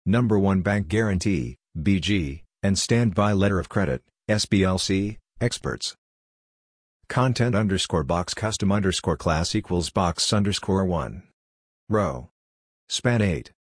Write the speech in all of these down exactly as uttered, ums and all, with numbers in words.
Number one Bank Guarantee, B G, and Standby Letter of Credit, S B L C, experts. Content underscore box custom underscore class equals box underscore one. Row. Span eight.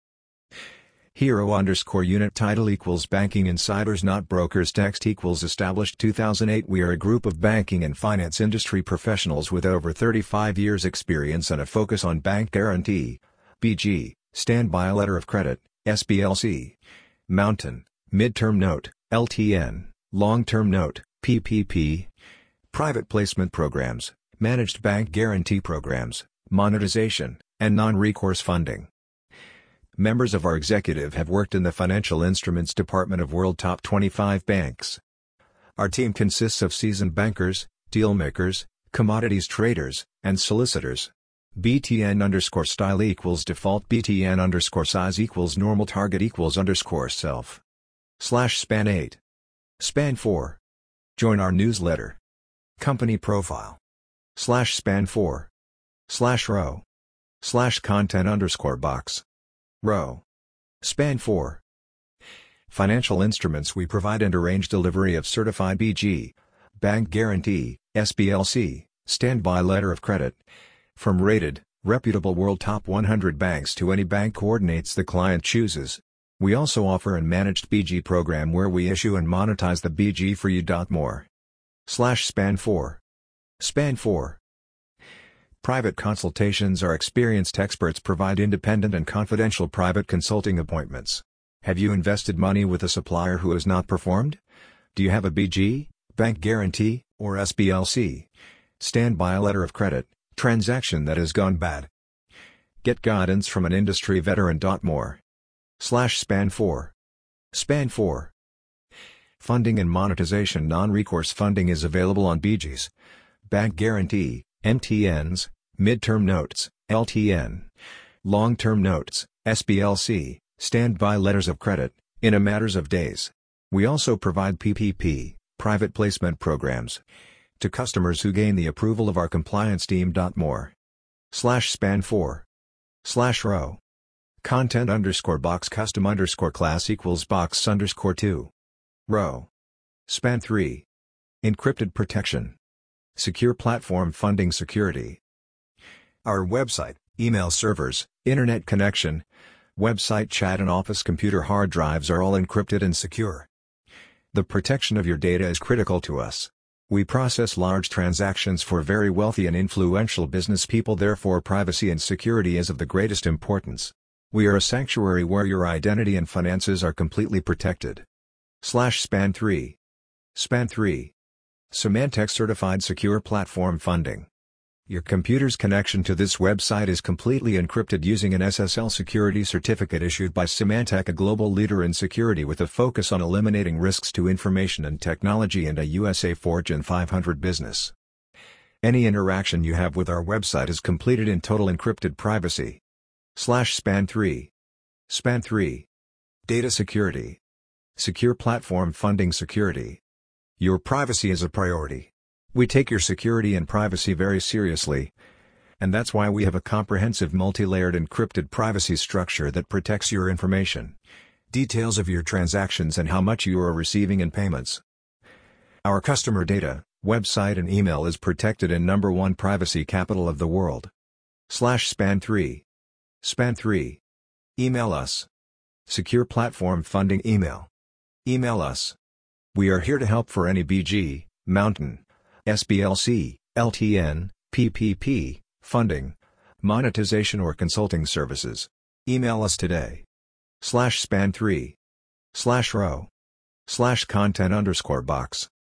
Hero underscore unit title equals banking insiders not brokers text equals established two thousand eight. We are a group of banking and finance industry professionals with over thirty-five years experience and a focus on bank guarantee, B G, standby letter of credit, S B L C, mountain, midterm note, L T N, long-term note, P P P, private placement programs, managed bank guarantee programs, monetization, and non-recourse funding. Members of our executive have worked in the financial instruments department of world top twenty-five banks. Our team consists of seasoned bankers, deal makers, commodities traders, and solicitors. B T N underscore style equals default B T N underscore size equals normal target equals underscore self. Slash span eight. Span four. Join our newsletter. Company profile. Slash span four. Slash row. Slash content underscore box. Row. Span four. Financial instruments. We provide and arrange delivery of certified B G, bank guarantee, S B L C, standby letter of credit, from rated, reputable world top one hundred banks to any bank coordinates the client chooses. We also offer a managed B G program where we issue and monetize the B G for you. More. Slash span four. Span four. Private consultations. Our experienced experts provide independent and confidential private consulting appointments. Have you invested money with a supplier who has not performed? Do you have a B G, bank guarantee, or S B L C, standby letter of credit, transaction that has gone bad? Get guidance from an industry veteran. More. Slash span four. Span four. Funding and monetization. Non-recourse funding is available on B Gs, bank guarantee, M T Ns, midterm notes, L T N, long-term notes, S B L C, standby letters of credit, in a matters of days. We also provide P P P, private placement programs, to customers who gain the approval of our compliance team. More. Slash span four. Slash row. Content underscore box custom underscore class equals box underscore two. Row. Span three. Encrypted protection. Secure platform funding security. Our website, email servers, internet connection, website chat and office computer hard drives are all encrypted and secure. The protection of your data is critical to us. We process large transactions for very wealthy and influential business people, therefore privacy and security is of the greatest importance. We are a sanctuary where your identity and finances are completely protected. Slash span three. Span three. Symantec Certified Secure Platform Funding. Your computer's connection to this website is completely encrypted using an S S L security certificate issued by Symantec, a global leader in security with a focus on eliminating risks to information and technology and a U S A Fortune five hundred business. Any interaction you have with our website is completed in total encrypted privacy. Slash span three. Span three. Data security. Secure platform funding security. Your privacy is a priority. We take your security and privacy very seriously, and that's why we have a comprehensive multi-layered encrypted privacy structure that protects your information, details of your transactions and how much you are receiving in payments. Our customer data, website and email is protected in number one privacy capital of the world. Slash span three. Span three. Email us. Secure platform funding email. Email us. We are here to help for any B G, mountain, S B L C, L T N, P P P, funding, monetization or consulting services. Email us today. Slash span three. Slash row. Slash content underscore box.